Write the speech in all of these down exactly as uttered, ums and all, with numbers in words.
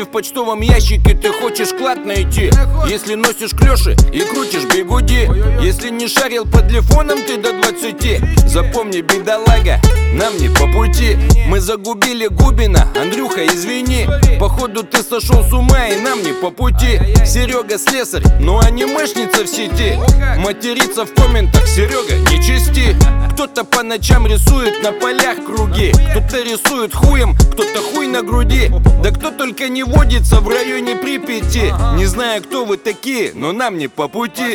Если в почтовом ящике ты хочешь клад найти, если носишь клёши и крутишь бигуди, если не шарил по телефонам ты до двадцати, запомни, бедолага, нам не по пути. Мы загубили Губина, Андрюха, извини. Походу ты сошел с ума и нам не по пути. Серега слесарь, но анимешница в сети. Материться в комментах, Серега, не чести. Кто-то по ночам рисует на полях круги, кто-то рисует хуем, кто-то хуй на груди. Да кто только не водится в районе Припяти. Не знаю, кто вы такие, но нам не по пути.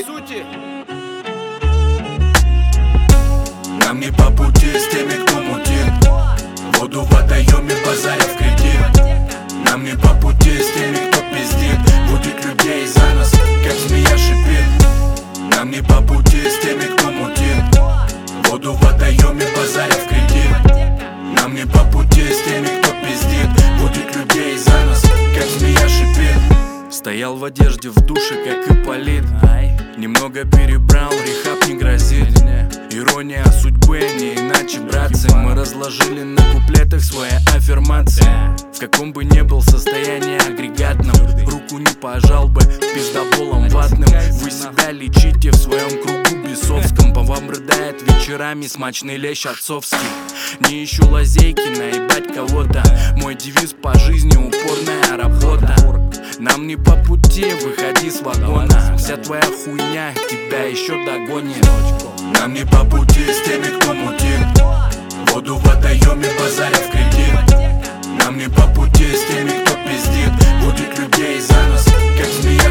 Нам не по пути с теми, кто мутит воду в водоеме, базаря в кредит. Нам не по пути с теми, кто пиздит, будет людей за нас, как змея шипит. Нам не по пути с теми, кто мутит воду в водоеме, базаря в кредит. Нам не по пути с теми, кто пиздит, будет людей за нас, как змея шипит. Стоял в одежде в душе, как Ипполит. Немного перебрал, рехаб не грозит. Ирония судьбы, не иначе, братцы. Мы разложили на куплетах свои аффирмации. В каком бы ни был состоянии агрегатном, руку не пожал бы пиздоболом ватным. Вы себя лечите в своем кругу бесовском. По вам рыдает вечерами смачный лещ отцовский. Не ищу лазейки, наебать кого-то. Мой девиз по жизни — упорная работа. Нам не по пути, выходи с вагона. Вся твоя хуйня тебя еще догонит. Нам не по пути с теми, кто мутит воду в водоеме, базаря в кредит. Нам не по пути с теми, кто пиздит, будет людей за нас, как змея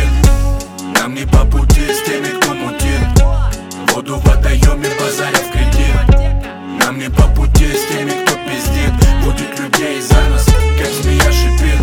шипит. Нам не по пути с теми, кто мутит воду в водоеме, базаря в кредит. Нам не по пути с теми, кто пиздит, будет людей за нас, как змея шипит.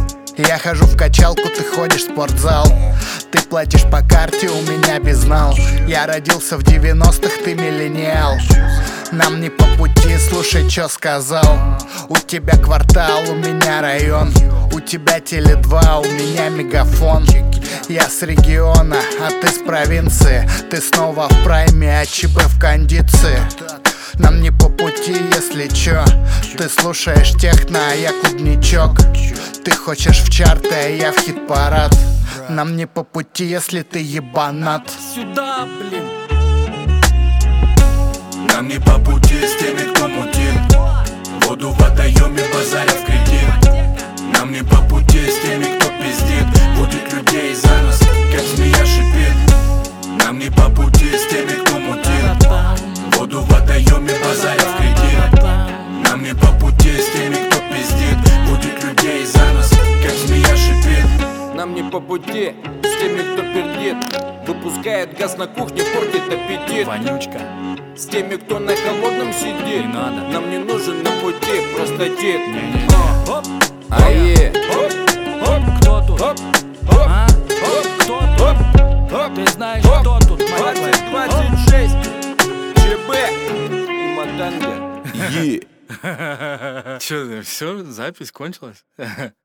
Я хожу в качалку, ты ходишь в спортзал. Ты платишь по карте, у меня безнал. Я родился в девяностых, ты миллениал. Нам не по пути, слушай, чё сказал. У тебя квартал, у меня район. У тебя теле два, у меня мегафон. Я с региона, а ты с провинции. Ты снова в прайме, а ЧП в кондиции. Нам не по пути, если чё. Ты слушаешь техно, а я клубничок. Ты хочешь в чарты, а я в хит-парад. Нам не по пути, если ты ебанат. Сюда, блин. Нам не по пути с теми, кто мутит воду в водоеме, базаря в кредит. Нам не по пути с теми, кто пиздит, будет людей за нас, как змея шипит. Нам не по пути с теми, кто мутит воду в водоеме, базаря в кредит. Нам не по пути с теми, кто пиздит, будет людей за нас, как змея шипит. Нам не по пути с теми, кто пердит, выпускает газ на кухне, портит аппетит. Вонючка. С теми, кто на холодном сидит, Не надо. нам не нужен на пути простатит. Не-не-не. Оп, Ае, оп, кто тут? оп, А? Кто тут? оп, Ты знаешь, кто тут, мать твою? двадцать двадцать шесть, ЧБ и Матанга. Е. Че, все, запись кончилась?